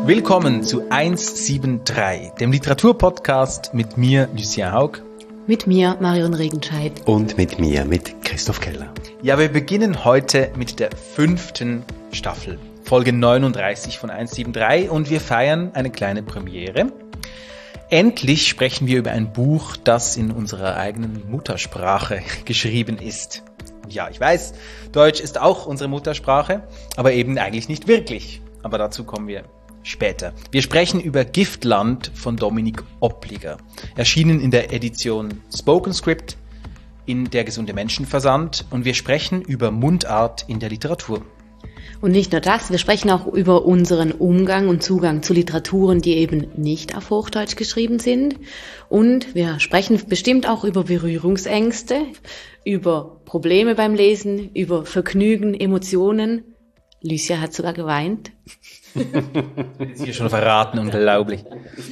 Willkommen zu 173, dem Literaturpodcast mit mir, Lucien Haug. Mit mir, Marion Regenscheid. Und mit mir, mit Christoph Keller. Ja, wir beginnen heute mit der 5. Staffel, Folge 39 von 173 und wir feiern eine kleine Premiere. Endlich sprechen wir über ein Buch, das in unserer eigenen Muttersprache geschrieben ist. Ja, ich weiß, Deutsch ist auch unsere Muttersprache, aber eben eigentlich nicht wirklich. Aber dazu kommen wir später. Wir sprechen über Giftland von Dominik Oppliger. Erschienen in der Edition Spoken Script in Der gesunde Menschenversand. Und wir sprechen über Mundart in der Literatur. Und nicht nur das, wir sprechen auch über unseren Umgang und Zugang zu Literaturen, die eben nicht auf Hochdeutsch geschrieben sind. Und wir sprechen bestimmt auch über Berührungsängste, über Probleme beim Lesen, über Vergnügen, Emotionen. Lucia hat sogar geweint. Das ist hier schon verraten, unglaublich.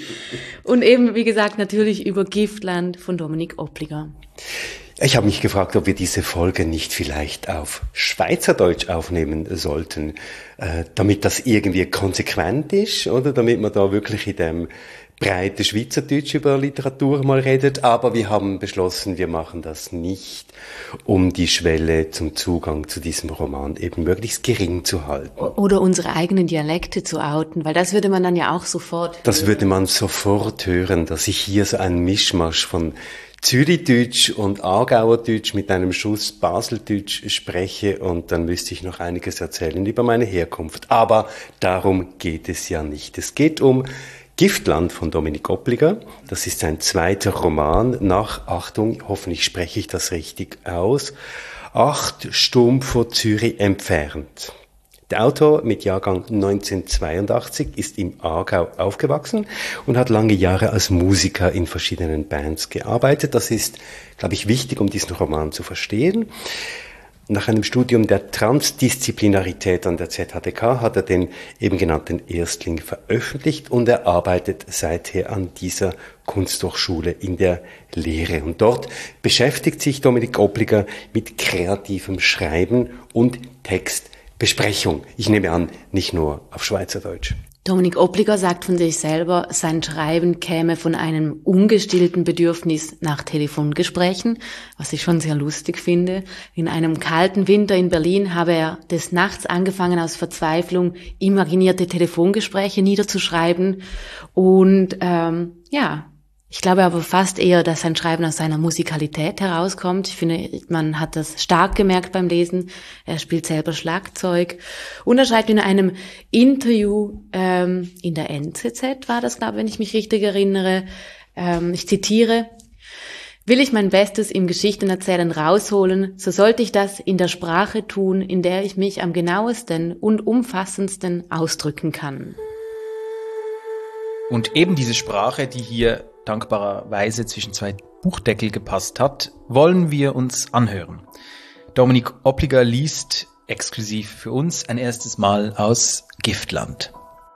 Und eben, wie gesagt, natürlich über Giftland von Dominik Oppliger. Ich habe mich gefragt, ob wir diese Folge nicht vielleicht auf Schweizerdeutsch aufnehmen sollten, damit das irgendwie konsequent ist, oder damit man da wirklich in dem breiten Schweizerdeutsch über Literatur mal redet. Aber wir haben beschlossen, wir machen das nicht, um die Schwelle zum Zugang zu diesem Roman eben möglichst gering zu halten. Oder unsere eigenen Dialekte zu outen, weil das würde man dann ja auch sofort hören. Das würde man sofort hören, dass ich hier so einen Mischmasch von Zürichdeutsch und Aargauerdeutsch mit einem Schuss Baseldeutsch spreche und dann müsste ich noch einiges erzählen über meine Herkunft. Aber darum geht es ja nicht. Es geht um Giftland von Dominik Oppliger. Das ist sein zweiter Roman nach, Achtung, hoffentlich spreche ich das richtig aus, 8 Stunden von Zürich entfernt. Der Autor mit Jahrgang 1982 ist im Aargau aufgewachsen und hat lange Jahre als Musiker in verschiedenen Bands gearbeitet. Das ist, glaube ich, wichtig, um diesen Roman zu verstehen. Nach einem Studium der Transdisziplinarität an der ZHDK hat er den eben genannten Erstling veröffentlicht und er arbeitet seither an dieser Kunsthochschule in der Lehre. Und dort beschäftigt sich Dominik Oppliger mit kreativem Schreiben und Textbesprechung. Ich nehme an, nicht nur auf Schweizerdeutsch. Dominik Oppliger sagt von sich selber, sein Schreiben käme von einem ungestillten Bedürfnis nach Telefongesprächen, was ich schon sehr lustig finde. In einem kalten Winter in Berlin habe er des Nachts angefangen, aus Verzweiflung imaginierte Telefongespräche niederzuschreiben. Und ich glaube aber fast eher, dass sein Schreiben aus seiner Musikalität herauskommt. Ich finde, man hat das stark gemerkt beim Lesen. Er spielt selber Schlagzeug. Und er schreibt in einem Interview in der NZZ, war das, glaube ich, wenn ich mich richtig erinnere. Ich zitiere: Will ich mein Bestes im Geschichtenerzählen rausholen, so sollte ich das in der Sprache tun, in der ich mich am genauesten und umfassendsten ausdrücken kann. Und eben diese Sprache, die hier dankbarerweise zwischen 2 Buchdeckel gepasst hat, wollen wir uns anhören. Dominik Oppliger liest exklusiv für uns ein erstes Mal aus Giftland.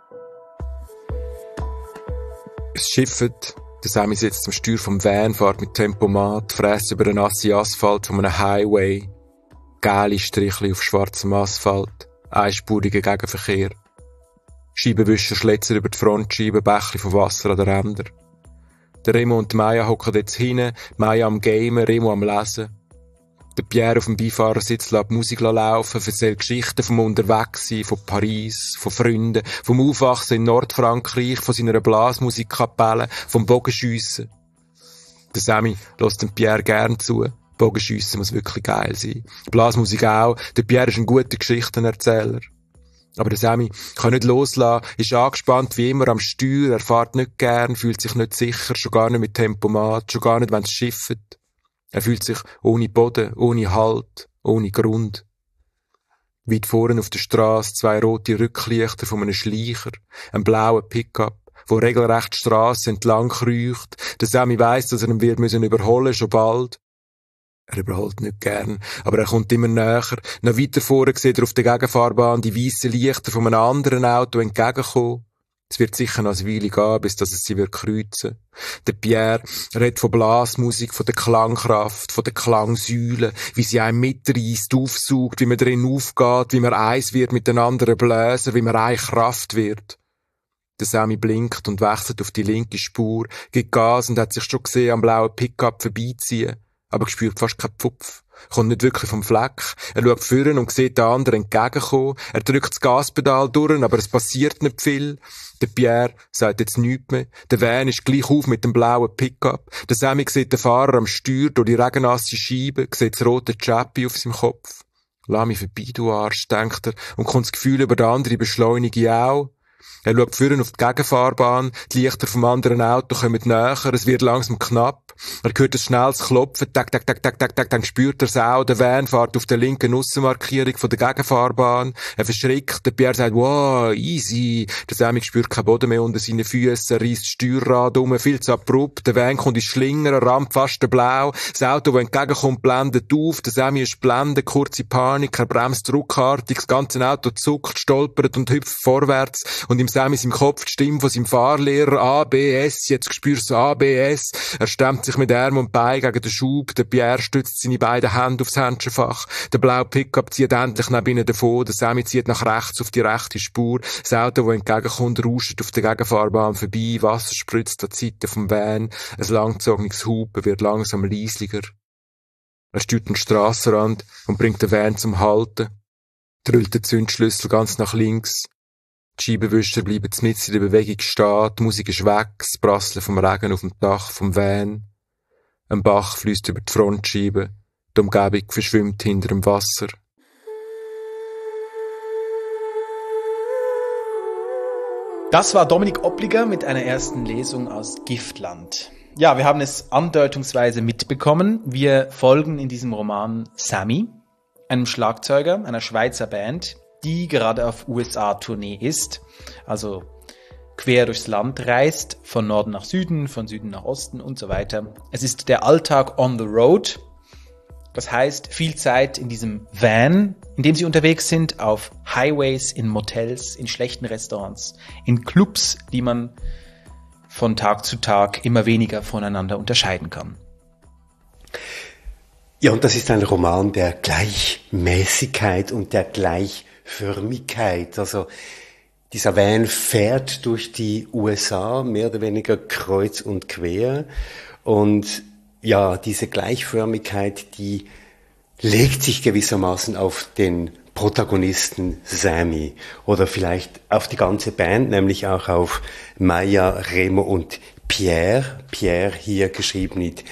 Es schifft, der Sammy sitzt am Steuer vom Van, fährt mit Tempomat, fräst über den nassen Asphalt von einem Highway, gelbe Strichli auf schwarzem Asphalt, einspuriger Gegenverkehr. Scheibenwischer schlitzen über die Frontscheibe, Bächli von Wasser an den Rändern. Der Remo und die Maya hocken jetzt hinten, Maya am Gamen, Remo am Lesen. Der Pierre auf dem Beifahrersitz lässt die Musik laufen, erzählt Geschichten vom Unterwegssein, von Paris, von Freunden, vom Aufwachsen in Nordfrankreich, von seiner Blasmusikkapelle, vom Bogenschiessen. Der Sammy lässt dem Pierre gern zu. Bogenschiessen muss wirklich geil sein. Blasmusik auch. Der Pierre ist ein guter Geschichtenerzähler. Aber der Sammy kann nicht loslassen, ist angespannt wie immer am Steuer, er fährt nicht gern, fühlt sich nicht sicher, schon gar nicht mit Tempomat, schon gar nicht, wenn es schifft. Er fühlt sich ohne Boden, ohne Halt, ohne Grund. Weit vorne auf der Strasse 2 rote Rücklichter von einem Schleicher, ein blauer Pickup, wo regelrecht die Strasse entlang kreucht. Der Sammy weiss, dass er ihn wird müssen überholen, schon bald. Er überholt nicht gern, aber er kommt immer näher. Noch weiter vorne sieht er auf der Gegenfahrbahn die weissen Lichter von einem anderen Auto entgegenkommen. Es wird sicher noch eine Weile gehen, bis dass es sie wird kreuzen. Der Pierre redet von Blasmusik, von der Klangkraft, von der Klangsäule, wie sie einen mitreisst, aufsaugt, wie man drin aufgeht, wie man eins wird mit den anderen Bläsern, wie man eine Kraft wird. Der Sammy blinkt und wechselt auf die linke Spur, gibt Gas und hat sich schon gesehen am blauen Pickup vorbeiziehen, aber spürt fast keinen Pfupf. Kommt nicht wirklich vom Fleck. Er schaut vorn und sieht den anderen entgegenkommen. Er drückt das Gaspedal durch, aber es passiert nicht viel. Der Pierre sagt jetzt nichts mehr. Der Van ist gleich auf mit dem blauen Pickup. Der Sammy sieht den Fahrer am Steuer durch die regennasse Scheibe, sieht das rote Chappi auf seinem Kopf. Lass mich vorbei, du Arsch, denkt er, und kommt das Gefühl über den anderen beschleunige auch. Er schaut vorn auf die Gegenfahrbahn, die Lichter vom anderen Auto kommen näher, es wird langsam knapp. Er hört ein schnelles Klopfen, tak, tak, tak, tak, tak, tak, dann spürt er es auch. Der Van fährt auf der linken Aussenmarkierung von der Gegenfahrbahn. Er verschrickt, der Pierre sagt, wow, easy. Der Sammy spürt keinen Boden mehr unter seinen Füßen, er reisst das Steuerrad um, viel zu abrupt. Der Van kommt ins Schlingern, er rammt fast den Blau. Das Auto, das entgegenkommt, blendet auf. Der Sammy ist blendet, kurze Panik, er bremst ruckartig, das ganze Auto zuckt, stolpert und hüpft vorwärts. Und im Sammy im Kopf die Stimme von seinem Fahrlehrer, ABS, jetzt spürst du ABS. Er stemmt sich mit Arm und Bein gegen den Schub, der Pierre stützt seine beiden Hände aufs Händchenfach, der blaue Pickup zieht endlich neben ihnen davon, der Sammy zieht nach rechts auf die rechte Spur, das Auto, das entgegenkommt, rauscht auf der Gegenfahrbahn vorbei, Wasser spritzt an die Seite vom Van, ein langgezogenes Hupen wird langsam leislicher. Er steuert den Strassenrand und bringt den Van zum Halten, drüllt den Zündschlüssel ganz nach links. Die Scheibenwischer bleiben mitten in der Bewegung stehen, die Musik ist weg, das Prasseln vom Regen auf dem Dach vom Van. Ein Bach fließt über die Frontscheibe, die Umgebung verschwimmt hinter dem Wasser. Das war Dominik Oppliger mit einer ersten Lesung aus Giftland. Ja, wir haben es andeutungsweise mitbekommen. Wir folgen in diesem Roman Sammy, einem Schlagzeuger einer Schweizer Band, die gerade auf USA-Tournee ist, also quer durchs Land reist, von Norden nach Süden, von Süden nach Osten und so weiter. Es ist der Alltag on the road. Das heißt, viel Zeit in diesem Van, in dem sie unterwegs sind, auf Highways, in Motels, in schlechten Restaurants, in Clubs, die man von Tag zu Tag immer weniger voneinander unterscheiden kann. Ja, und das ist ein Roman der Gleichmäßigkeit und der Gleichförmigkeit. Also dieser Van fährt durch die USA, mehr oder weniger kreuz und quer. Und ja, diese Gleichförmigkeit, die legt sich gewissermaßen auf den Protagonisten Sammy oder vielleicht auf die ganze Band, nämlich auch auf Maya, Remo und Pierre. Pierre hier geschrieben mit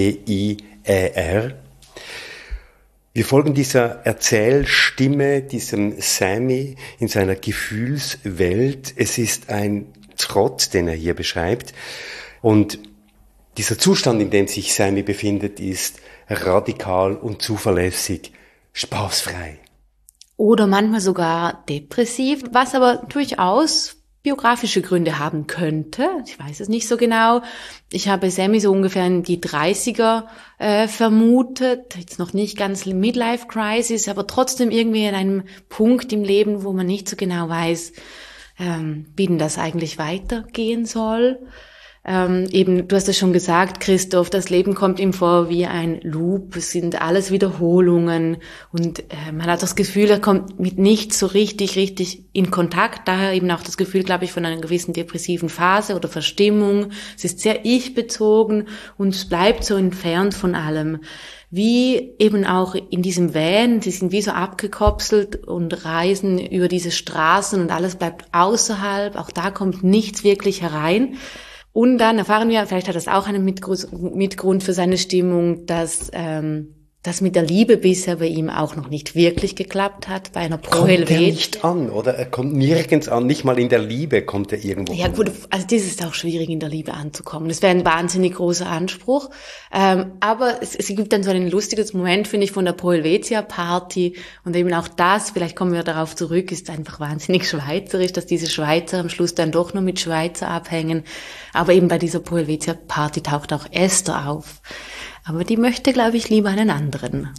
P-I-E-R. Wir folgen dieser Erzählstimme, diesem Sammy in seiner Gefühlswelt. Es ist ein Trott, den er hier beschreibt. Und dieser Zustand, in dem sich Sammy befindet, ist radikal und zuverlässig, spaßfrei. Oder manchmal sogar depressiv, was aber durchaus biografische Gründe haben könnte. Ich weiß es nicht so genau. Ich habe Sammy so ungefähr in die 30er vermutet. Jetzt noch nicht ganz Midlife-Crisis, aber trotzdem irgendwie in einem Punkt im Leben, wo man nicht so genau weiß, wie denn das eigentlich weitergehen soll. Eben, du hast es schon gesagt, Christoph, das Leben kommt ihm vor wie ein Loop, es sind alles Wiederholungen und man hat das Gefühl, er kommt mit nichts so richtig in Kontakt, daher eben auch das Gefühl, glaube ich, von einer gewissen depressiven Phase oder Verstimmung. Es ist sehr ich-bezogen und es bleibt so entfernt von allem. Wie eben auch in diesem Van, sie sind wie so abgekapselt und reisen über diese Straßen und alles bleibt außerhalb, auch da kommt nichts wirklich herein. Und dann erfahren wir, vielleicht hat das auch einen Mitgrund für seine Stimmung, dass das mit der Liebe bisher bei ihm auch noch nicht wirklich geklappt hat, bei einer Pro Helvetia. Kommt er nicht an, oder? Er kommt nirgends an, nicht mal in der Liebe kommt er irgendwo an. Ja gut, also das ist auch schwierig, in der Liebe anzukommen. Das wäre ein wahnsinnig großer Anspruch. Aber es gibt dann so einen lustigen Moment, finde ich, von der Pro Helvetia Party. Und eben auch das, vielleicht kommen wir darauf zurück, ist einfach wahnsinnig schweizerisch, dass diese Schweizer am Schluss dann doch nur mit Schweizer abhängen. Aber eben bei dieser Pro Helvetia Party taucht auch Esther auf. Aber die möchte, glaube ich, lieber einen anderen.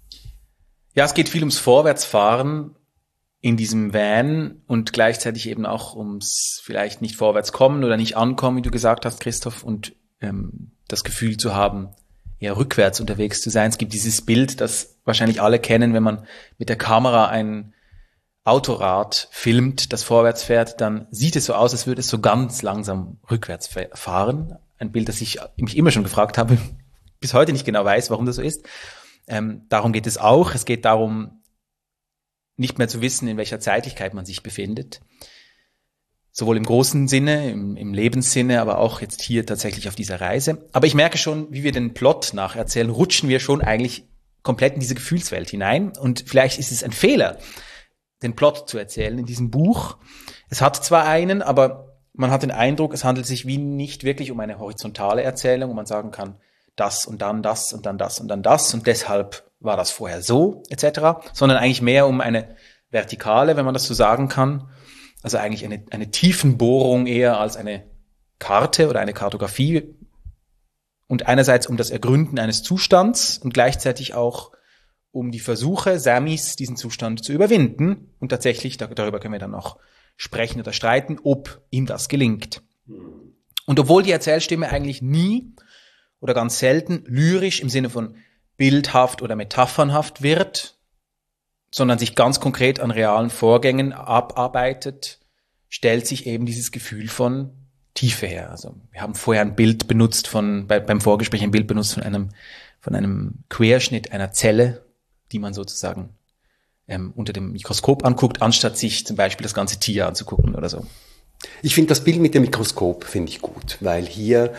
Ja, es geht viel ums Vorwärtsfahren in diesem Van und gleichzeitig eben auch ums vielleicht nicht vorwärts kommen oder nicht ankommen, wie du gesagt hast, Christoph, und das Gefühl zu haben, eher rückwärts unterwegs zu sein. Es gibt dieses Bild, das wahrscheinlich alle kennen, wenn man mit der Kamera einen Autorad filmt, das vorwärts fährt, dann sieht es so aus, als würde es so ganz langsam rückwärts fahren. Ein Bild, das ich mich immer schon gefragt habe, bis heute nicht genau weiß, warum das so ist. Darum geht es auch. Es geht darum, nicht mehr zu wissen, in welcher Zeitlichkeit man sich befindet. Sowohl im großen Sinne, im Lebenssinne, aber auch jetzt hier tatsächlich auf dieser Reise. Aber ich merke schon, wie wir den Plot nacherzählen, rutschen wir schon eigentlich komplett in diese Gefühlswelt hinein. Und vielleicht ist es ein Fehler, den Plot zu erzählen in diesem Buch. Es hat zwar einen, aber man hat den Eindruck, es handelt sich wie nicht wirklich um eine horizontale Erzählung, wo man sagen kann, das und dann das und dann das und dann das und deshalb war das vorher so, etc., sondern eigentlich mehr um eine Vertikale, wenn man das so sagen kann. Also eigentlich eine Tiefenbohrung eher als eine Karte oder eine Kartografie. Und einerseits um das Ergründen eines Zustands und gleichzeitig auch um die Versuche Samis, diesen Zustand zu überwinden. Und tatsächlich, darüber können wir dann noch sprechen oder streiten, ob ihm das gelingt. Und obwohl die Erzählstimme eigentlich nie oder ganz selten lyrisch im Sinne von bildhaft oder metaphernhaft wird, sondern sich ganz konkret an realen Vorgängen abarbeitet, stellt sich eben dieses Gefühl von Tiefe her. Also wir haben vorher ein Bild benutzt beim Vorgespräch ein Bild benutzt von einem Querschnitt einer Zelle, die man sozusagen unter dem Mikroskop anguckt, anstatt sich zum Beispiel das ganze Tier anzugucken oder so. Ich finde das Bild mit dem Mikroskop finde ich gut, weil hier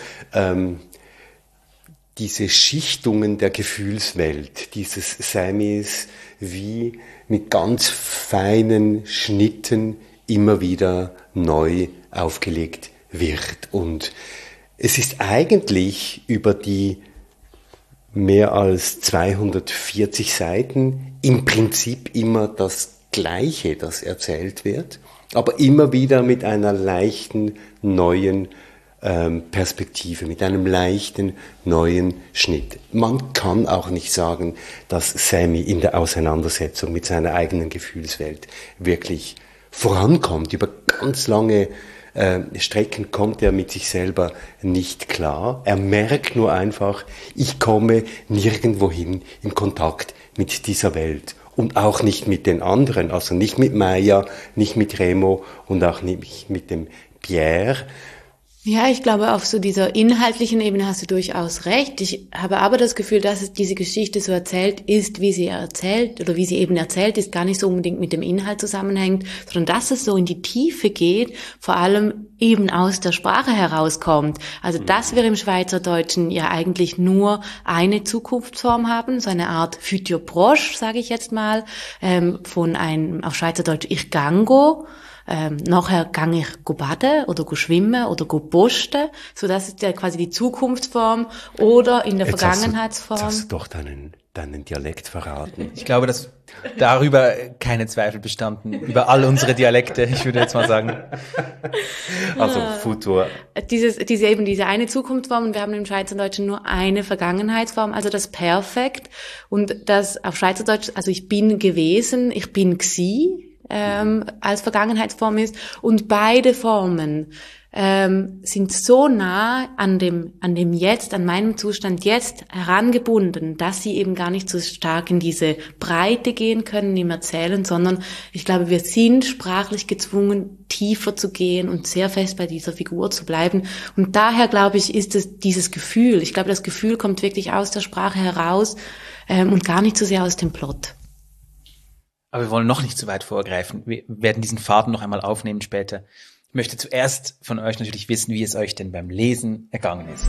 diese Schichtungen der Gefühlswelt, dieses Samis wie mit ganz feinen Schnitten immer wieder neu aufgelegt wird. Und es ist eigentlich über die mehr als 240 Seiten im Prinzip immer das Gleiche, das erzählt wird, aber immer wieder mit einer leichten neuen Perspektive, mit einem leichten neuen Schnitt. Man kann auch nicht sagen, dass Sami in der Auseinandersetzung mit seiner eigenen Gefühlswelt wirklich vorankommt. Über ganz lange Strecken kommt er mit sich selber nicht klar. Er merkt nur einfach, ich komme nirgendwohin in Kontakt mit dieser Welt. Und auch nicht mit den anderen, also nicht mit Maya, nicht mit Remo und auch nicht mit dem Pierre. Ja, ich glaube, auf so dieser inhaltlichen Ebene hast du durchaus recht. Ich habe aber das Gefühl, dass es diese Geschichte so erzählt ist, wie sie erzählt oder wie sie eben erzählt ist, gar nicht so unbedingt mit dem Inhalt zusammenhängt, sondern dass es so in die Tiefe geht, vor allem eben aus der Sprache herauskommt. Also dass wir im Schweizerdeutschen ja eigentlich nur eine Zukunftsform haben, so eine Art Futur proche, sage ich jetzt mal, von einem auf Schweizerdeutsch ich gango. Nachher gang ich go baden oder go schwimmen oder go posten. So, das ist ja quasi die Zukunftsform oder in der Vergangenheitsform. Jetzt hast du doch deinen Dialekt verraten. Ich glaube, dass darüber keine Zweifel bestanden, über all unsere Dialekte, ich würde jetzt mal sagen. Also Futur. Diese eine Zukunftsform und wir haben im Schweizerdeutschen nur eine Vergangenheitsform, also das Perfekt und das auf Schweizerdeutsch, also ich bin gewesen, ich bin gsi, als Vergangenheitsform ist und beide Formen sind so nah an dem Jetzt, an meinem Zustand jetzt herangebunden, dass sie eben gar nicht so stark in diese Breite gehen können im Erzählen, sondern ich glaube, wir sind sprachlich gezwungen, tiefer zu gehen und sehr fest bei dieser Figur zu bleiben. Und daher, glaube ich, ist es dieses Gefühl. Ich glaube, das Gefühl kommt wirklich aus der Sprache heraus und gar nicht so sehr aus dem Plot. Aber wir wollen noch nicht zu weit vorgreifen. Wir werden diesen Faden noch einmal aufnehmen später. Ich möchte zuerst von euch natürlich wissen, wie es euch denn beim Lesen ergangen ist.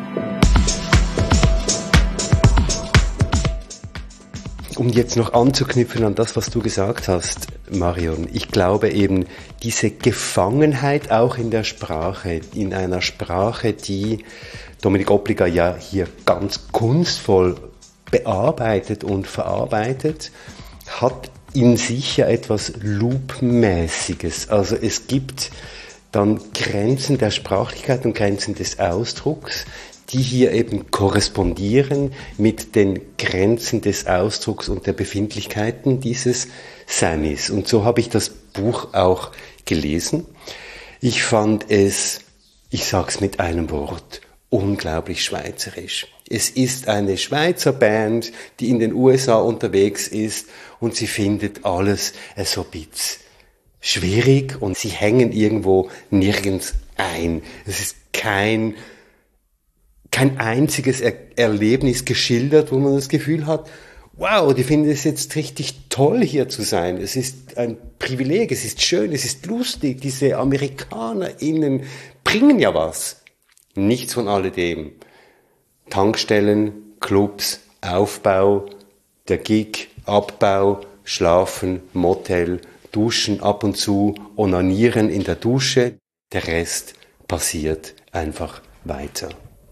Um jetzt noch anzuknüpfen an das, was du gesagt hast, Marion, ich glaube eben, diese Gefangenheit auch in der Sprache, in einer Sprache, die Dominik Opliger ja hier ganz kunstvoll bearbeitet und verarbeitet, hat in sich ja etwas Loop-mäßiges. Also es gibt dann Grenzen der Sprachlichkeit und Grenzen des Ausdrucks, die hier eben korrespondieren mit den Grenzen des Ausdrucks und der Befindlichkeiten dieses Samis. Und so habe ich das Buch auch gelesen. Ich fand es, ich sag's mit einem Wort, unglaublich schweizerisch. Es ist eine Schweizer Band, die in den USA unterwegs ist und sie findet alles so ein bisschen schwierig und sie hängen irgendwo nirgends ein. Es ist kein einziges Erlebnis geschildert, wo man das Gefühl hat, wow, die finden es jetzt richtig toll, hier zu sein. Es ist ein Privileg, es ist schön, es ist lustig. Diese AmerikanerInnen bringen ja was. Nichts von alledem. Tankstellen, Clubs, Aufbau, der Gig, Abbau, Schlafen, Motel, Duschen ab und zu, onanieren in der Dusche. Der Rest passiert einfach weiter.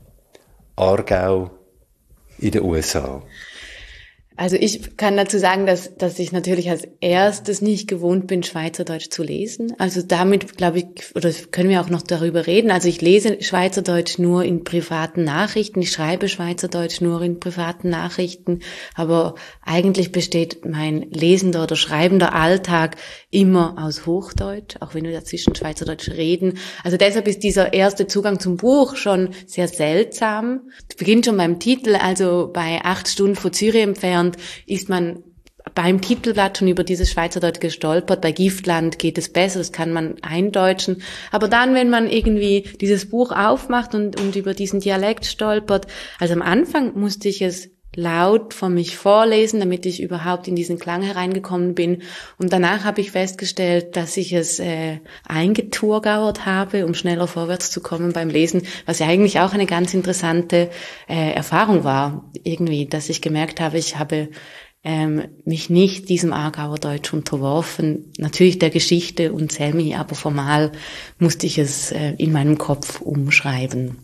Aargau in den USA. Also ich kann dazu sagen, dass ich natürlich als erstes nicht gewohnt bin, Schweizerdeutsch zu lesen. Also damit, glaube ich, oder können wir auch noch darüber reden. Also ich lese Schweizerdeutsch nur in privaten Nachrichten. Ich schreibe Schweizerdeutsch nur in privaten Nachrichten. Aber eigentlich besteht mein lesender oder schreibender Alltag immer aus Hochdeutsch, auch wenn wir dazwischen Schweizerdeutsch reden. Also deshalb ist dieser erste Zugang zum Buch schon sehr seltsam. Es beginnt schon beim Titel, also bei 8 Stunden vor Zürich entfernt, ist man beim Titelblatt schon über dieses Schweizerdeutsch gestolpert. Bei Giftland geht es besser, das kann man eindeutschen. Aber dann, wenn man irgendwie dieses Buch aufmacht und über diesen Dialekt stolpert, also am Anfang musste ich es laut von mich vorlesen, damit ich überhaupt in diesen Klang hereingekommen bin. Und danach habe ich festgestellt, dass ich es eingeturgauert habe, um schneller vorwärts zu kommen beim Lesen, was ja eigentlich auch eine ganz interessante Erfahrung war, irgendwie, dass ich gemerkt habe, ich habe mich nicht diesem Aargauer Deutsch unterworfen, natürlich der Geschichte und Selmi, aber formal musste ich es in meinem Kopf umschreiben.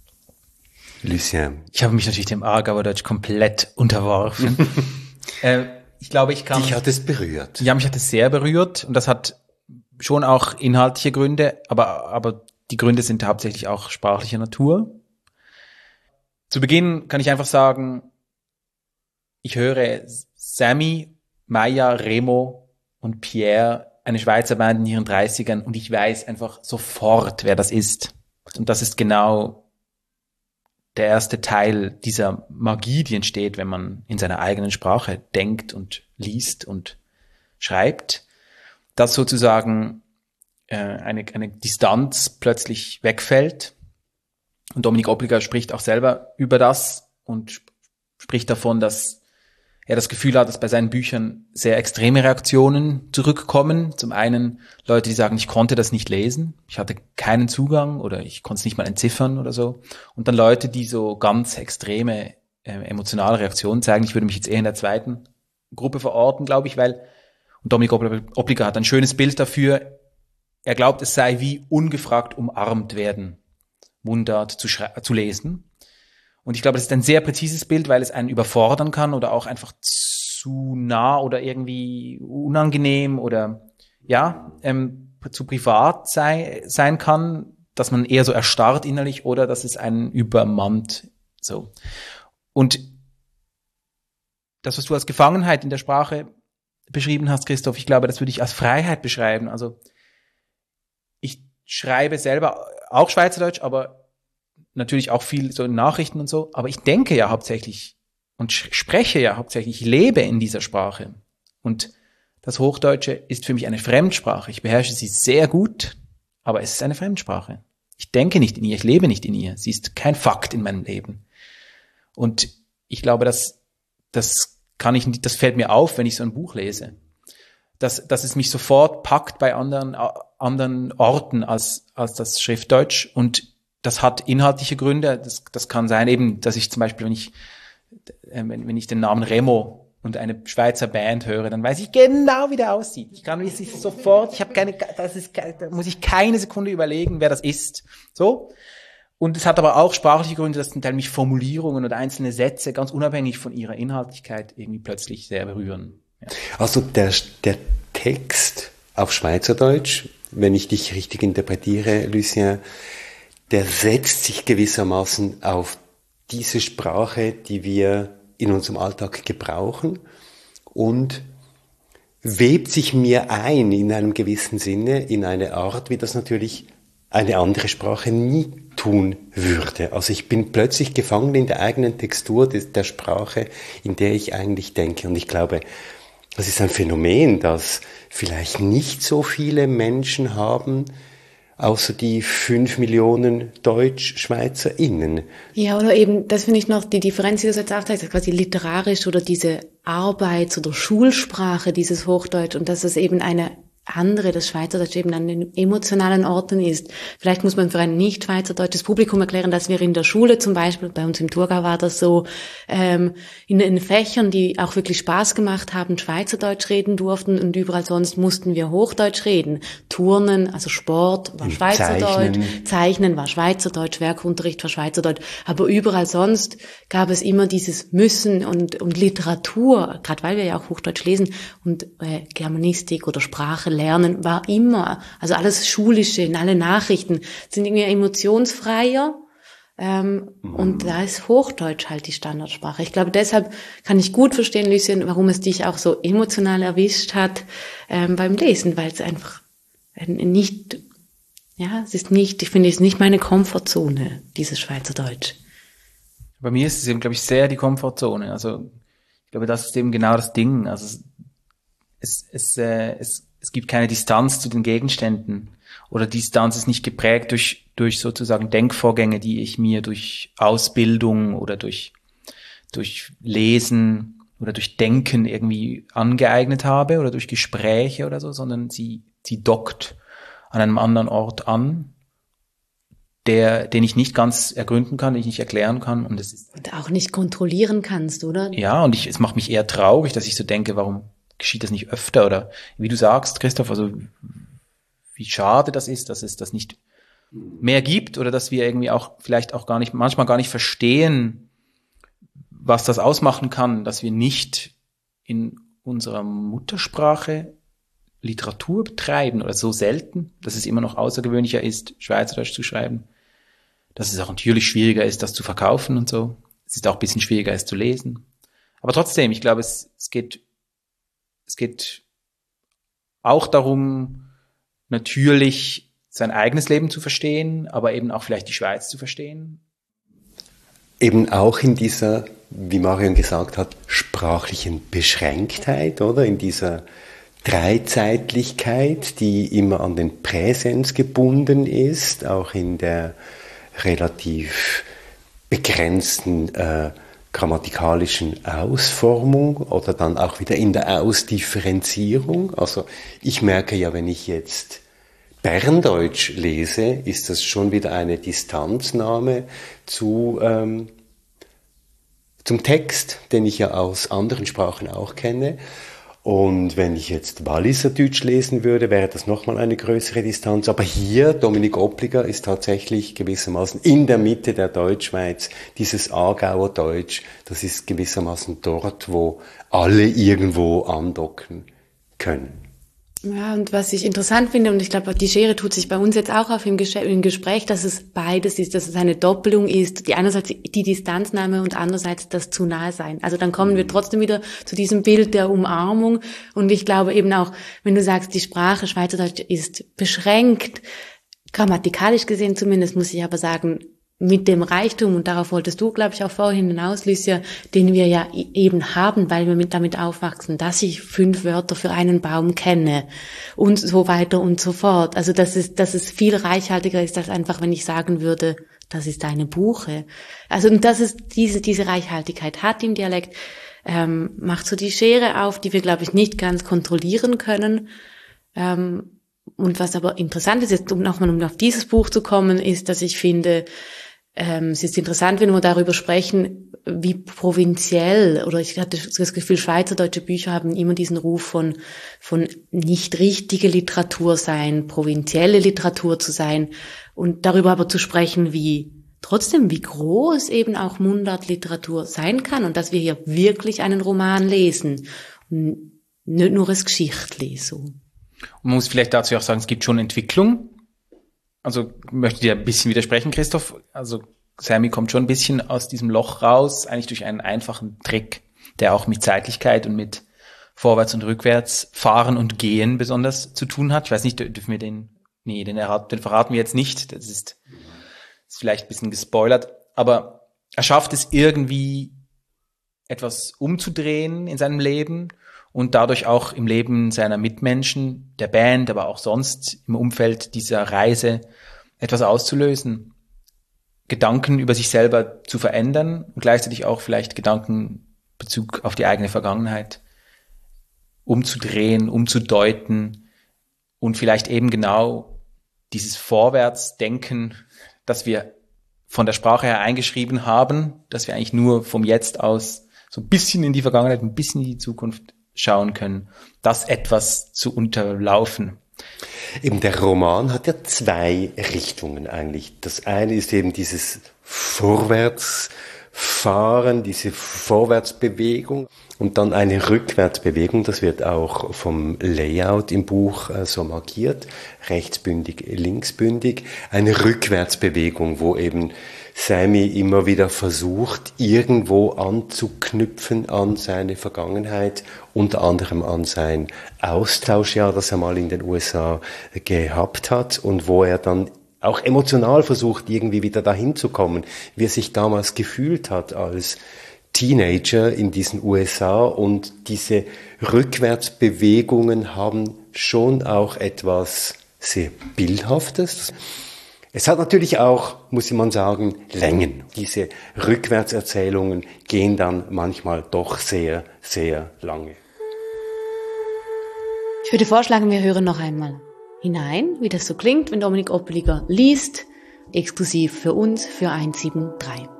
Lucien. Ich habe mich natürlich dem Aargauer Deutsch komplett unterworfen. Ich glaube, ich kann... Dich hat es berührt. Ja, mich hat es sehr berührt und das hat schon auch inhaltliche Gründe, aber die Gründe sind hauptsächlich auch sprachlicher Natur. Zu Beginn kann ich einfach sagen, ich höre Sammy, Maya, Remo und Pierre, eine Schweizer Band in ihren 30ern und ich weiß einfach sofort, wer das ist. Und das ist genau der erste Teil dieser Magie, die entsteht, wenn man in seiner eigenen Sprache denkt und liest und schreibt, dass sozusagen eine Distanz plötzlich wegfällt. Und Dominik Opliger spricht auch selber über das und spricht davon, dass er das Gefühl hat, dass bei seinen Büchern sehr extreme Reaktionen zurückkommen. Zum einen Leute, die sagen, ich konnte das nicht lesen, ich hatte keinen Zugang oder ich konnte es nicht mal entziffern oder so. Und dann Leute, die so ganz extreme emotionale Reaktionen zeigen. Ich würde mich jetzt eher in der zweiten Gruppe verorten, glaube ich, weil und Dominik Opliger hat ein schönes Bild dafür. Er glaubt, es sei wie ungefragt umarmt werden, Mundart zu lesen. Und ich glaube, das ist ein sehr präzises Bild, weil es einen überfordern kann oder auch einfach zu nah oder irgendwie unangenehm oder ja, zu privat sein kann, dass man eher so erstarrt innerlich oder dass es einen übermannt. So. Und das, was du als Gefangenheit in der Sprache beschrieben hast, Christoph, ich glaube, das würde ich als Freiheit beschreiben. Also ich schreibe selber auch Schweizerdeutsch, aber natürlich auch viel so in Nachrichten und so, aber ich denke ja hauptsächlich und spreche ja hauptsächlich, ich lebe in dieser Sprache. Und das Hochdeutsche ist für mich eine Fremdsprache. Ich beherrsche sie sehr gut, aber es ist eine Fremdsprache. Ich denke nicht in ihr, ich lebe nicht in ihr. Sie ist kein Fakt in meinem Leben. Und ich glaube, das fällt mir auf, wenn ich so ein Buch lese. Dass es mich sofort packt bei anderen Orten als das Schriftdeutsch und das hat inhaltliche Gründe. Das kann sein, eben, dass ich zum Beispiel, wenn ich den Namen Remo und eine Schweizer Band höre, dann weiß ich genau, wie der aussieht. Ich kann es sofort, da muss ich keine Sekunde überlegen, wer das ist. So. Und es hat aber auch sprachliche Gründe, dass zum Teil mich Formulierungen oder einzelne Sätze ganz unabhängig von ihrer Inhaltlichkeit irgendwie plötzlich sehr berühren. Ja. Also der Text auf Schweizerdeutsch, wenn ich dich richtig interpretiere, Lucien, der setzt sich gewissermaßen auf diese Sprache, die wir in unserem Alltag gebrauchen und webt sich mir ein in einem gewissen Sinne, in eine Art, wie das natürlich eine andere Sprache nie tun würde. Also ich bin plötzlich gefangen in der eigenen Textur der Sprache, in der ich eigentlich denke. Und ich glaube, das ist ein Phänomen, das vielleicht nicht so viele Menschen haben, außer die 5 Millionen DeutschschweizerInnen. Ja, oder eben, das finde ich noch die Differenz, die du jetzt aufzeigst, quasi literarisch oder diese Arbeits- oder Schulsprache, dieses Hochdeutsch, und dass es eben eine andere, das Schweizerdeutsch eben an den emotionalen Orten ist. Vielleicht muss man für ein nicht schweizerdeutsches Publikum erklären, dass wir in der Schule zum Beispiel, bei uns im Thurgau war das so, in den Fächern, die auch wirklich Spaß gemacht haben, Schweizerdeutsch reden durften, und überall sonst mussten wir Hochdeutsch reden. Turnen, also Sport war Schweizerdeutsch, Zeichnen war Schweizerdeutsch, Werkunterricht war Schweizerdeutsch, aber überall sonst gab es immer dieses Müssen und Literatur, gerade weil wir ja auch Hochdeutsch lesen, und Germanistik oder Sprache lernen war immer, also alles Schulische, in alle Nachrichten sind irgendwie emotionsfreier, und da ist Hochdeutsch halt die Standardsprache. Ich glaube, deshalb kann ich gut verstehen, Lucien, warum es dich auch so emotional erwischt hat beim Lesen, weil es einfach nicht, ja, es ist nicht, ich finde, es ist nicht meine Komfortzone, dieses Schweizerdeutsch. Bei mir ist es eben, glaube ich, sehr die Komfortzone. Also ich glaube, das ist eben genau das Ding. Also es gibt keine Distanz zu den Gegenständen, oder die Distanz ist nicht geprägt durch sozusagen Denkvorgänge, die ich mir durch Ausbildung oder durch Lesen oder durch Denken irgendwie angeeignet habe oder durch Gespräche oder so, sondern sie dockt an einem anderen Ort an, den ich nicht ganz ergründen kann, den ich nicht erklären kann, und es ist Und auch nicht kontrollieren kannst, oder? Ja, und es macht mich eher traurig, dass ich so denke, warum geschieht das nicht öfter, oder wie du sagst, Christoph, also wie schade das ist, dass es das nicht mehr gibt, oder dass wir irgendwie auch vielleicht auch manchmal gar nicht verstehen, was das ausmachen kann, dass wir nicht in unserer Muttersprache Literatur betreiben, oder so selten, dass es immer noch außergewöhnlicher ist, Schweizerdeutsch zu schreiben, dass es auch natürlich schwieriger ist, das zu verkaufen und so. Es ist auch ein bisschen schwieriger, es zu lesen. Aber trotzdem, ich glaube, es geht auch darum, natürlich sein eigenes Leben zu verstehen, aber eben auch vielleicht die Schweiz zu verstehen. Eben auch in dieser, wie Marion gesagt hat, sprachlichen Beschränktheit, oder? In dieser Dreizeitlichkeit, die immer an den Präsens gebunden ist, auch in der relativ begrenzten grammatikalischen Ausformung oder dann auch wieder in der Ausdifferenzierung. Also ich merke ja, wenn ich jetzt Berndeutsch lese, ist das schon wieder eine Distanznahme zum Text, den ich ja aus anderen Sprachen auch kenne. Und wenn ich jetzt Walliserdeutsch lesen würde, wäre das nochmal eine größere Distanz. Aber hier, Dominik Opliger ist tatsächlich gewissermaßen in der Mitte der Deutschschweiz, dieses Aargauer Deutsch, das ist gewissermaßen dort, wo alle irgendwo andocken können. Ja, und was ich interessant finde, und ich glaube, die Schere tut sich bei uns jetzt auch auf im Gespräch, dass es beides ist, dass es eine Doppelung ist, die einerseits die Distanznahme und andererseits das zu nahe sein. Also dann kommen wir trotzdem wieder zu diesem Bild der Umarmung, und ich glaube eben auch, wenn du sagst, die Sprache Schweizerdeutsch ist beschränkt, grammatikalisch gesehen zumindest, muss ich aber sagen, mit dem Reichtum, und darauf wolltest du, glaube ich, auch vorhin hinaus, Lucia, den wir ja eben haben, weil wir damit aufwachsen, dass ich 5 Wörter für einen Baum kenne und so weiter und so fort. Also dass es viel reichhaltiger ist, als einfach, wenn ich sagen würde, das ist eine Buche. Also, und dass es diese Reichhaltigkeit hat im Dialekt, macht so die Schere auf, die wir, glaube ich, nicht ganz kontrollieren können. Und was aber interessant ist, jetzt um auf dieses Buch zu kommen, ist, dass ich finde, es ist interessant, wenn wir darüber sprechen, wie provinziell, oder ich hatte das Gefühl, schweizerdeutsche Bücher haben immer diesen Ruf von nicht richtige Literatur sein, provinzielle Literatur zu sein, und darüber aber zu sprechen, wie groß eben auch Mundartliteratur sein kann, und dass wir hier wirklich einen Roman lesen und nicht nur als Geschichtli, so. Und man muss vielleicht dazu auch sagen, es gibt schon Entwicklung. Also möchte dir ein bisschen widersprechen, Christoph. Also Sammy kommt schon ein bisschen aus diesem Loch raus, eigentlich durch einen einfachen Trick, der auch mit Zeitlichkeit und mit Vorwärts und Rückwärts fahren und gehen besonders zu tun hat. Ich weiß nicht, dürfen wir den Nee, den verraten wir jetzt nicht. Das ist vielleicht ein bisschen gespoilert. Aber er schafft es irgendwie, etwas umzudrehen in seinem Leben und dadurch auch im Leben seiner Mitmenschen, der Band, aber auch sonst im Umfeld dieser Reise etwas auszulösen. Gedanken über sich selber zu verändern und gleichzeitig auch vielleicht Gedanken in Bezug auf die eigene Vergangenheit umzudrehen, umzudeuten und vielleicht eben genau dieses Vorwärtsdenken, das wir von der Sprache her eingeschrieben haben, dass wir eigentlich nur vom Jetzt aus so ein bisschen in die Vergangenheit, ein bisschen in die Zukunft schauen können, das etwas zu unterlaufen. Eben der Roman hat ja zwei Richtungen eigentlich. Das eine ist eben dieses Vorwärtsfahren, diese Vorwärtsbewegung und dann eine Rückwärtsbewegung. Das wird auch vom Layout im Buch so markiert. Rechtsbündig, linksbündig. Eine Rückwärtsbewegung, wo eben Sammy immer wieder versucht, irgendwo anzuknüpfen an seine Vergangenheit, unter anderem an sein Austauschjahr, das er mal in den USA gehabt hat und wo er dann auch emotional versucht, irgendwie wieder dahin zu kommen, wie er sich damals gefühlt hat als Teenager in diesen USA. Und diese Rückwärtsbewegungen haben schon auch etwas sehr Bildhaftes. Es hat natürlich auch, muss man sagen, Längen. Diese Rückwärtserzählungen gehen dann manchmal doch sehr, sehr lange. Ich würde vorschlagen, wir hören noch einmal hinein, wie das so klingt, wenn Dominik Oppeliger liest, exklusiv für uns, für 173.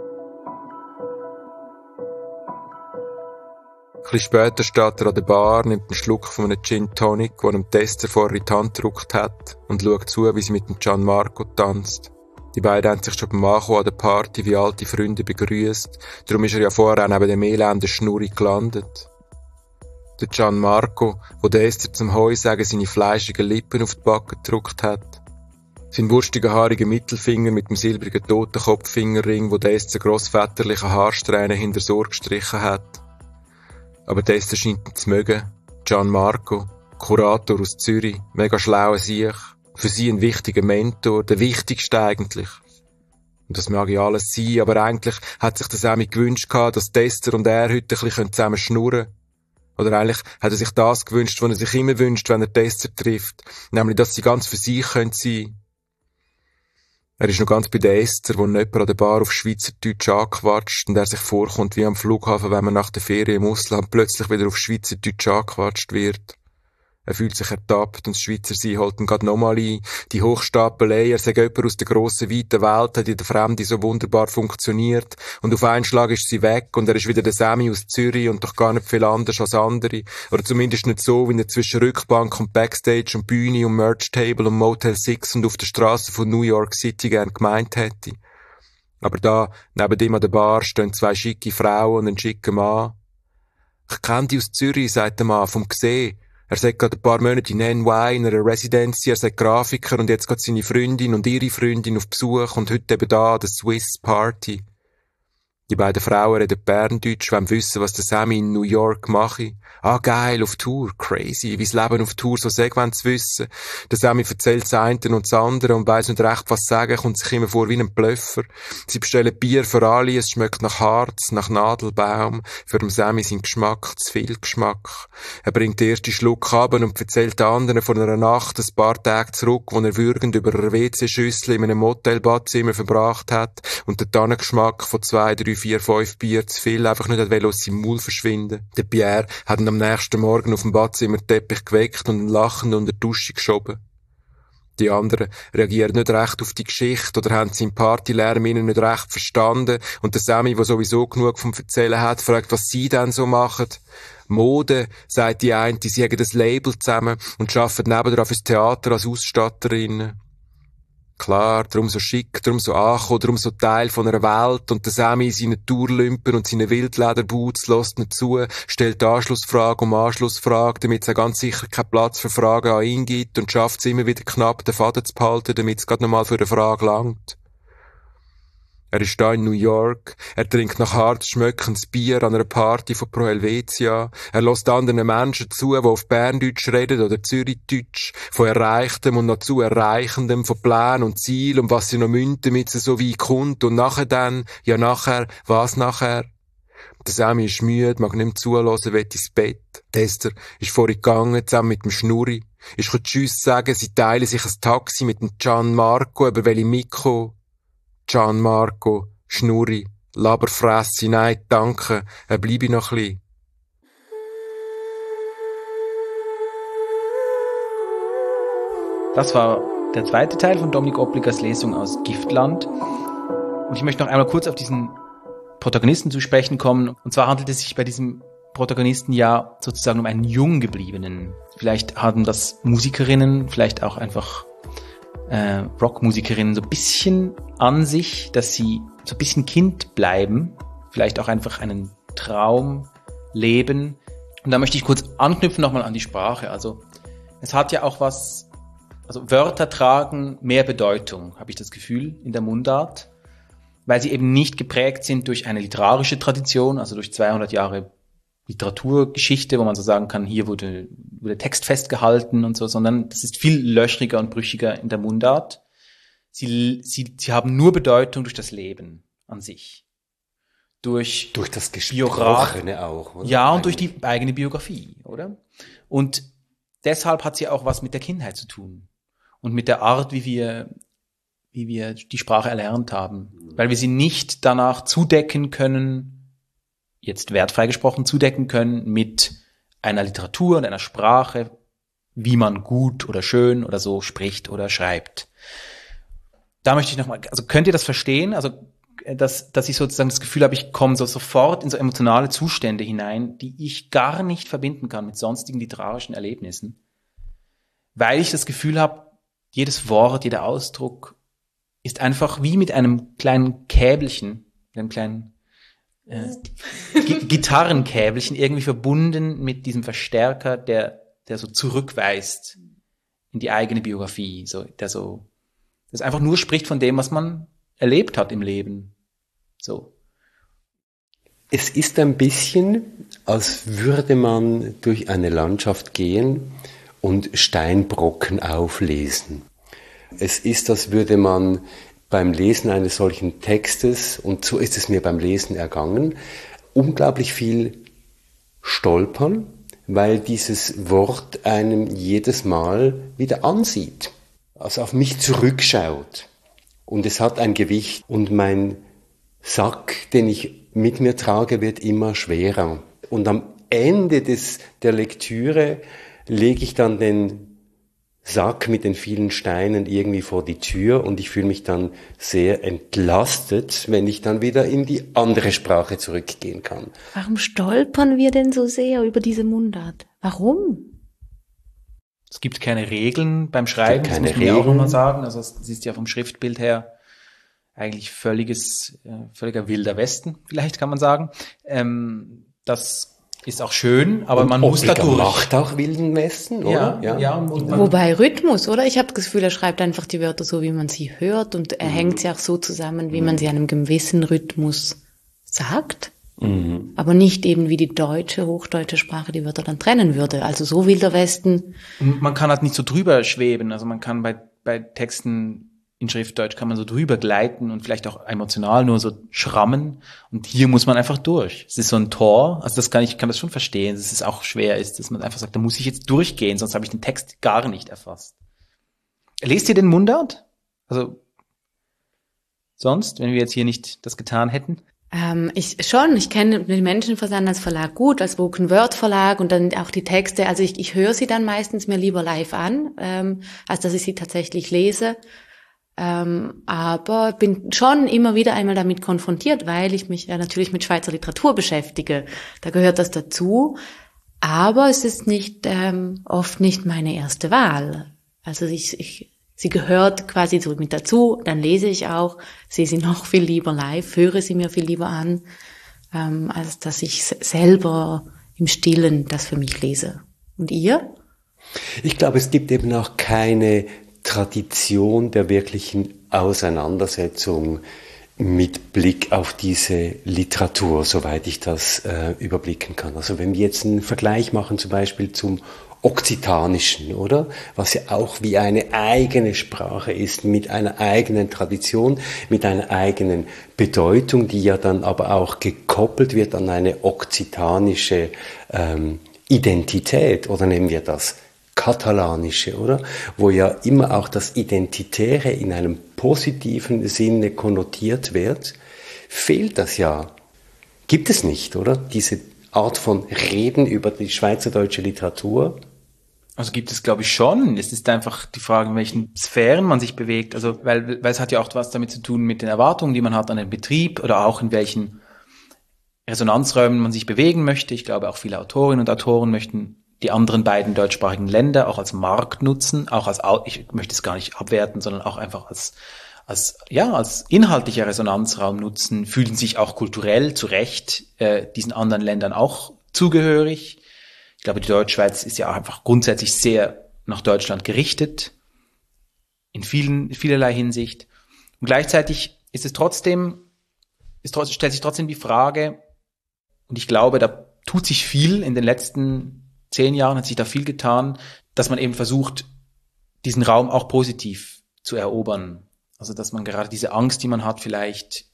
Ein bisschen später steht er an der Bar, nimmt einen Schluck von einem Gin Tonic, den er dem Tester vorher in die Hand gedrückt hat, und schaut zu, wie sie mit dem Gianmarco tanzt. Die beiden haben sich schon beim Ankommen an der Party wie alte Freunde begrüßt, darum ist er ja vorher auch neben dem elenden Schnurri gelandet. Der Gianmarco, wo der Esther zum Heusagen seine fleischigen Lippen auf die Backe gedrückt hat. Sein wurstiger, haariger Mittelfinger mit dem silbrigen Totenkopffingerring, wo der Esther grossväterliche Haarsträhnen hinter das Ohr gestrichen hat. Aber der Esther scheint ihn zu mögen. Gianmarco, Kurator aus Zürich, mega schlauer Sieg, für sie ein wichtiger Mentor, der wichtigste eigentlich. Und das mag ja alles sein, aber eigentlich hat sich das auch mit gewünscht gehabt, dass Esther und er heute ein bisschen zusammen schnurren können. Oder eigentlich hat er sich das gewünscht, was er sich immer wünscht, wenn er Esther trifft, nämlich, dass sie ganz für sich sein können. Er ist noch ganz bei der Esther, wo jemand an der Bar auf Schweizerdeutsch angequatscht und er sich vorkommt wie am Flughafen, wenn man nach der Ferien im Ausland plötzlich wieder auf Schweizerdeutsch angequatscht wird. Er fühlt sich ertappt und das Schweizersein holt ihn gerade nochmal ein. Die Hochstapelei, er sagt jemand aus der grossen, weiten Welt, hat in der Fremde so wunderbar funktioniert. Und auf einen Schlag ist sie weg und er ist wieder der Sammy aus Zürich und doch gar nicht viel anders als andere. Oder zumindest nicht so, wie er zwischen Rückbank und Backstage und Bühne und Merch-Table und Motel 6 und auf der Straße von New York City gern gemeint hätte. Aber da, neben ihm an der Bar, stehen zwei schicke Frauen und ein schicker Mann. Ich kenne die aus Zürich, sagt der Mann, vom Gesehen. Er sagt gerade ein paar Monate in NY, in einer Residency, er sagt Grafiker und jetzt geht seine Freundin und ihre Freundin auf Besuch und heute eben da, der Swiss Party. Die beiden Frauen reden Berndeutsch, wollen wissen, was der Sammy in New York mache. Ah, geil, auf Tour, crazy, wie das Leben auf Tour so sagt, wollen sie wissen. Der Sammy erzählt das eine und das andere und weiss nicht recht, was sagen, kommt sich immer vor wie ein Blöffer. Sie bestellen Bier für alle, es schmeckt nach Harz, nach Nadelbaum. Für den Sammy sein Geschmack, zu viel Geschmack. Er bringt den ersten Schluck runter und erzählt den anderen von einer Nacht, ein paar Tage zurück, wo er würgend über einer WC-Schüssel in einem Motelbadzimmer verbracht hat und der Tannengeschmack von 2, 3, 4, 5 Bier zu viel einfach nicht aus seinem Maul verschwinden. Der Pierre hat ihn am nächsten Morgen auf dem Badzimmerteppich geweckt und ihn lachend unter die Dusche geschoben. Die anderen reagieren nicht recht auf die Geschichte oder haben seinen Partylärm ihnen nicht recht verstanden und der Sammy, der sowieso genug vom Erzählen hat, fragt, was sie denn so machen. Mode, sagt die eine, sie haben das Label zusammen und arbeiten nebenan fürs Theater als Ausstatterinnen. Klar, darum so schick, darum so angekommen, darum so Teil von einer Welt und der Sammy in seinen Tourlümpen und seinen Wildlederboots lässt nicht zu, stellt Anschlussfrage um Anschlussfrage, damit es auch ganz sicher keinen Platz für Fragen an ihn gibt und schafft es immer wieder knapp, den Faden zu behalten, damit es gerade nochmal für eine Frage langt. Er ist da in New York, er trinkt nach hart schmeckendes Bier an einer Party von Pro Helvetia, er lässt anderen Menschen zu, die auf Berndeutsch reden oder Zürichdeutsch, von Erreichtem und noch zu Erreichendem, von Plänen und Ziel und was sie noch müssen, damit sie so weit kommt und nachher dann, ja nachher, was nachher? Der Sammy ist müde, mag nicht mehr zuhören, will ins Bett. Esther ist vorhin gegangen, zusammen mit dem Schnurri. Ist Tschüss sagen, sie teilen sich ein Taxi mit dem Gianmarco, über welche Mikro. Gianmarco, Schnurri, Laberfresse, nein, danke, bleibe noch ein bisschen. Das war der zweite Teil von Dominik Obligers Lesung aus Giftland. Und ich möchte noch einmal kurz auf diesen Protagonisten zu sprechen kommen. Und zwar handelt es sich bei diesem Protagonisten ja sozusagen um einen jung gebliebenen. Vielleicht haben das Musikerinnen, vielleicht auch einfach Rockmusikerinnen so ein bisschen an sich, dass sie so ein bisschen Kind bleiben, vielleicht auch einfach einen Traum leben. Und da möchte ich kurz anknüpfen nochmal an die Sprache. Also es hat ja auch was, also Wörter tragen mehr Bedeutung, habe ich das Gefühl, in der Mundart, weil sie eben nicht geprägt sind durch eine literarische Tradition, also durch 200 Jahre Literaturgeschichte, wo man so sagen kann, hier wurde Text festgehalten und so, sondern das ist viel löchriger und brüchiger in der Mundart. Sie haben nur Bedeutung durch das Leben an sich. Durch das Gesprochene auch, oder? Ja, und durch die eigene Biografie, oder? Und deshalb hat sie auch was mit der Kindheit zu tun. Und mit der Art, wie wir die Sprache erlernt haben. Weil wir sie nicht danach zudecken können, jetzt wertfrei gesprochen, zudecken können mit einer Literatur und einer Sprache, wie man gut oder schön oder so spricht oder schreibt. Da möchte ich nochmal, also könnt ihr das verstehen? Also, dass ich sozusagen das Gefühl habe, ich komme so sofort in so emotionale Zustände hinein, die ich gar nicht verbinden kann mit sonstigen literarischen Erlebnissen. Weil ich das Gefühl habe, jedes Wort, jeder Ausdruck ist einfach wie mit einem kleinen Käbelchen, einem kleinen Gitarrenkäbelchen irgendwie verbunden mit diesem Verstärker, der so zurückweist in die eigene Biografie, das einfach nur spricht von dem, was man erlebt hat im Leben. So. Es ist ein bisschen, als würde man durch eine Landschaft gehen und Steinbrocken auflesen. Es ist, als würde man beim Lesen eines solchen Textes, und so ist es mir beim Lesen ergangen, unglaublich viel stolpern, weil dieses Wort einem jedes Mal wieder ansieht, also auf mich zurückschaut. Und es hat ein Gewicht und mein Sack, den ich mit mir trage, wird immer schwerer. Und am Ende der Lektüre lege ich dann den Sack mit den vielen Steinen irgendwie vor die Tür und ich fühle mich dann sehr entlastet, wenn ich dann wieder in die andere Sprache zurückgehen kann. Warum stolpern wir denn so sehr über diese Mundart? Warum? Es gibt keine Regeln beim Schreiben, das muss man ja auch immer sagen. Also es ist ja vom Schriftbild her eigentlich völliger wilder Westen, vielleicht kann man sagen. Das ist auch schön, aber und man muss da durch. Macht auch wilden Westen, oder? Ja. Wobei Rhythmus, oder? Ich habe das Gefühl, er schreibt einfach die Wörter so, wie man sie hört und er hängt sie auch so zusammen, wie man sie einem gewissen Rhythmus sagt. Aber nicht eben wie die hochdeutsche Sprache die Wörter dann trennen würde. Also so wilder Westen. Man kann halt nicht so drüber schweben. Also man kann bei Texten in Schriftdeutsch kann man so drüber gleiten und vielleicht auch emotional nur so schrammen. Und hier muss man einfach durch. Es ist so ein Tor. Also ich kann das schon verstehen, dass es auch schwer ist, dass man einfach sagt, da muss ich jetzt durchgehen, sonst habe ich den Text gar nicht erfasst. Lest ihr den Mundart? Also sonst, wenn wir jetzt hier nicht das getan hätten? Ich kenne den Menschenversand als Verlag gut, als Spoken Word Verlag und dann auch die Texte. Also ich höre sie dann meistens mir lieber live an, als dass ich sie tatsächlich lese. Aber bin schon immer wieder einmal damit konfrontiert, weil ich mich ja natürlich mit Schweizer Literatur beschäftige. Da gehört das dazu. Aber es ist oft nicht meine erste Wahl. Also sie gehört quasi so mit dazu, dann lese ich auch, sehe sie noch viel lieber live, höre sie mir viel lieber an, als dass ich selber im Stillen das für mich lese. Und ihr? Ich glaube, es gibt eben auch keine Tradition der wirklichen Auseinandersetzung Mit Blick auf diese Literatur, soweit ich das überblicken kann. Also wenn wir jetzt einen Vergleich machen, zum Beispiel zum Okzitanischen, oder? Was ja auch wie eine eigene Sprache ist, mit einer eigenen Tradition, mit einer eigenen Bedeutung, die ja dann aber auch gekoppelt wird an eine okzitanische Identität. Oder nehmen wir das Katalanische, oder? Wo ja immer auch das Identitäre in einem positiven Sinne konnotiert wird, fehlt das ja. Gibt es nicht, oder? Diese Art von Reden über die schweizerdeutsche Literatur? Also gibt es, glaube ich, schon. Es ist einfach die Frage, in welchen Sphären man sich bewegt. Also, weil es hat ja auch was damit zu tun mit den Erwartungen, die man hat an den Betrieb oder auch in welchen Resonanzräumen man sich bewegen möchte. Ich glaube, auch viele Autorinnen und Autoren möchten die anderen beiden deutschsprachigen Länder auch als Markt nutzen, auch als, ich möchte es gar nicht abwerten, sondern auch einfach als inhaltlicher Resonanzraum nutzen, fühlen sich auch kulturell zu Recht diesen anderen Ländern auch zugehörig. Ich glaube, die Deutschschweiz ist ja auch einfach grundsätzlich sehr nach Deutschland gerichtet, in vielerlei Hinsicht. Und gleichzeitig stellt sich trotzdem die Frage, und ich glaube, da tut sich viel in den letzten 10 Jahren, hat sich da viel getan, dass man eben versucht, diesen Raum auch positiv zu erobern. Also, dass man gerade diese Angst, die man hat, vielleicht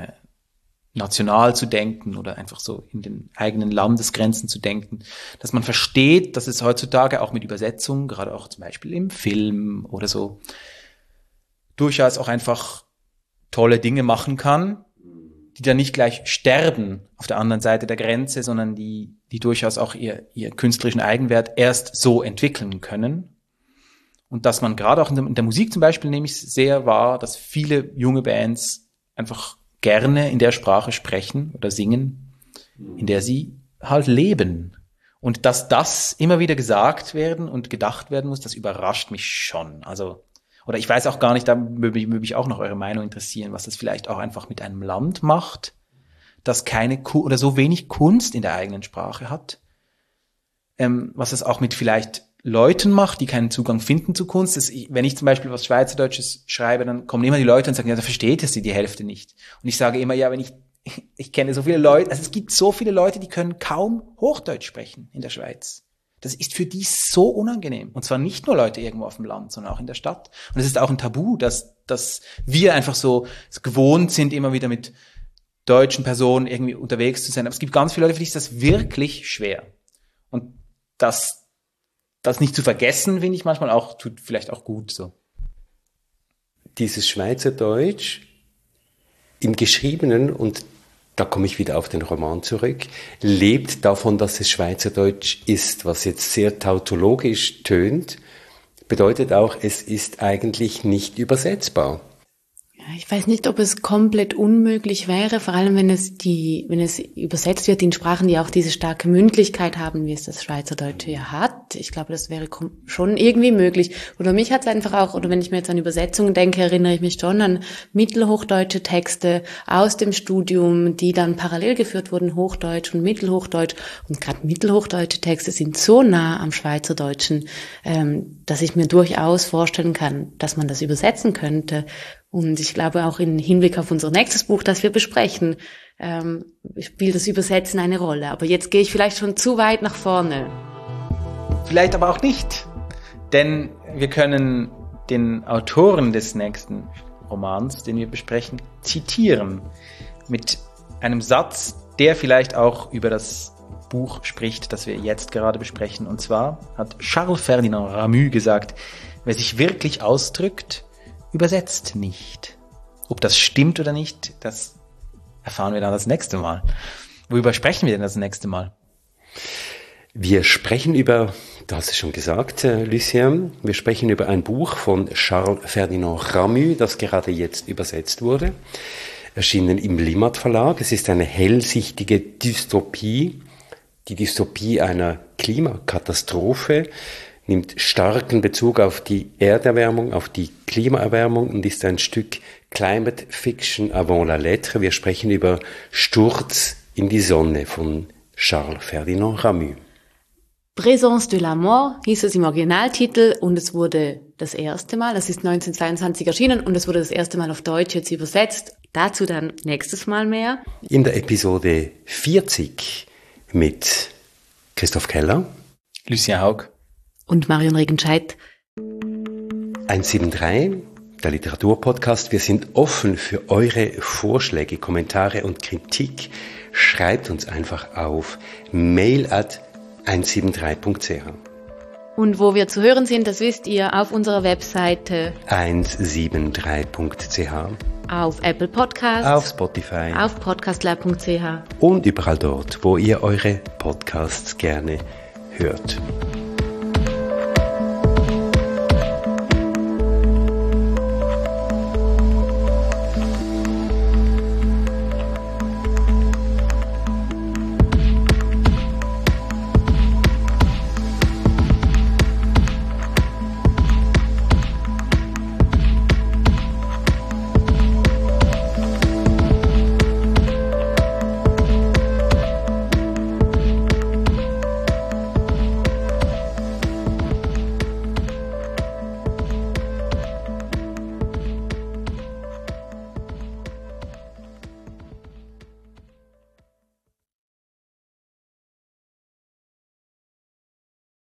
national zu denken oder einfach so in den eigenen Landesgrenzen zu denken, dass man versteht, dass es heutzutage auch mit Übersetzung, gerade auch zum Beispiel im Film oder so, durchaus auch einfach tolle Dinge machen kann, die dann nicht gleich sterben auf der anderen Seite der Grenze, sondern die durchaus auch ihr künstlerischen Eigenwert erst so entwickeln können. Und dass man gerade auch in der Musik zum Beispiel nehme ich sehr wahr, dass viele junge Bands einfach gerne in der Sprache sprechen oder singen, in der sie halt leben. Und dass das immer wieder gesagt werden und gedacht werden muss, das überrascht mich schon. Also, oder ich weiß auch gar nicht, da würde mich auch noch eure Meinung interessieren, was das vielleicht auch einfach mit einem Land macht, das keine oder so wenig Kunst in der eigenen Sprache hat. Was es auch mit vielleicht Leuten macht, die keinen Zugang finden zu Kunst. Wenn ich zum Beispiel was Schweizerdeutsches schreibe, dann kommen immer die Leute und sagen, ja, da versteht es die Hälfte nicht. Und ich sage immer, ja, wenn ich kenne so viele Leute, also es gibt so viele Leute, die können kaum Hochdeutsch sprechen in der Schweiz. Das ist für die so unangenehm. Und zwar nicht nur Leute irgendwo auf dem Land, sondern auch in der Stadt. Und es ist auch ein Tabu, dass wir einfach so gewohnt sind, immer wieder mit deutschen Personen irgendwie unterwegs zu sein. Aber es gibt ganz viele Leute, für die ist das wirklich schwer. Und das nicht zu vergessen, finde ich manchmal auch, tut vielleicht auch gut so. Dieses Schweizerdeutsch im Geschriebenen, und da komme ich wieder auf den Roman zurück, lebt davon, dass es Schweizerdeutsch ist, was jetzt sehr tautologisch tönt, bedeutet auch, es ist eigentlich nicht übersetzbar. Ich weiß nicht, ob es komplett unmöglich wäre, vor allem wenn es übersetzt wird in Sprachen, die auch diese starke Mündlichkeit haben, wie es das Schweizerdeutsche ja hat. Ich glaube, das wäre schon irgendwie möglich. Oder mich hat es einfach auch, oder wenn ich mir jetzt an Übersetzungen denke, erinnere ich mich schon an mittelhochdeutsche Texte aus dem Studium, die dann parallel geführt wurden, Hochdeutsch und Mittelhochdeutsch. Und gerade mittelhochdeutsche Texte sind so nah am Schweizerdeutschen, dass ich mir durchaus vorstellen kann, dass man das übersetzen könnte. Und ich glaube auch im Hinblick auf unser nächstes Buch, das wir besprechen, spielt das Übersetzen eine Rolle. Aber jetzt gehe ich vielleicht schon zu weit nach vorne. Vielleicht aber auch nicht. Denn wir können den Autoren des nächsten Romans, den wir besprechen, zitieren. Mit einem Satz, der vielleicht auch über das Buch spricht, das wir jetzt gerade besprechen. Und zwar hat Charles Ferdinand Ramuz gesagt, wer sich wirklich ausdrückt, übersetzt nicht. Ob das stimmt oder nicht, das erfahren wir dann das nächste Mal. Worüber sprechen wir denn das nächste Mal? Wir sprechen über, du hast es schon gesagt, Lucien, wir sprechen über ein Buch von Charles Ferdinand Ramuz, das gerade jetzt übersetzt wurde, erschienen im Limmat Verlag. Es ist eine hellsichtige Dystopie, die Dystopie einer Klimakatastrophe, nimmt starken Bezug auf die Erderwärmung, auf die Klimaerwärmung und ist ein Stück Climate Fiction avant la lettre. Wir sprechen über Sturz in die Sonne von Charles Ferdinand Ramuz. Présence de la Mort hieß es im Originaltitel und es wurde das erste Mal, das ist 1922 erschienen und es wurde das erste Mal auf Deutsch jetzt übersetzt. Dazu dann nächstes Mal mehr. In der Episode 40 mit Christoph Keller, Lucien Haug und Marion Regenscheidt. 173, der Literaturpodcast. Wir sind offen für eure Vorschläge, Kommentare und Kritik. Schreibt uns einfach auf mail@173.ch. Und wo wir zu hören sind, das wisst ihr auf unserer Webseite 173.ch, auf Apple Podcasts, auf Spotify, auf podcastlab.ch und überall dort, wo ihr eure Podcasts gerne hört.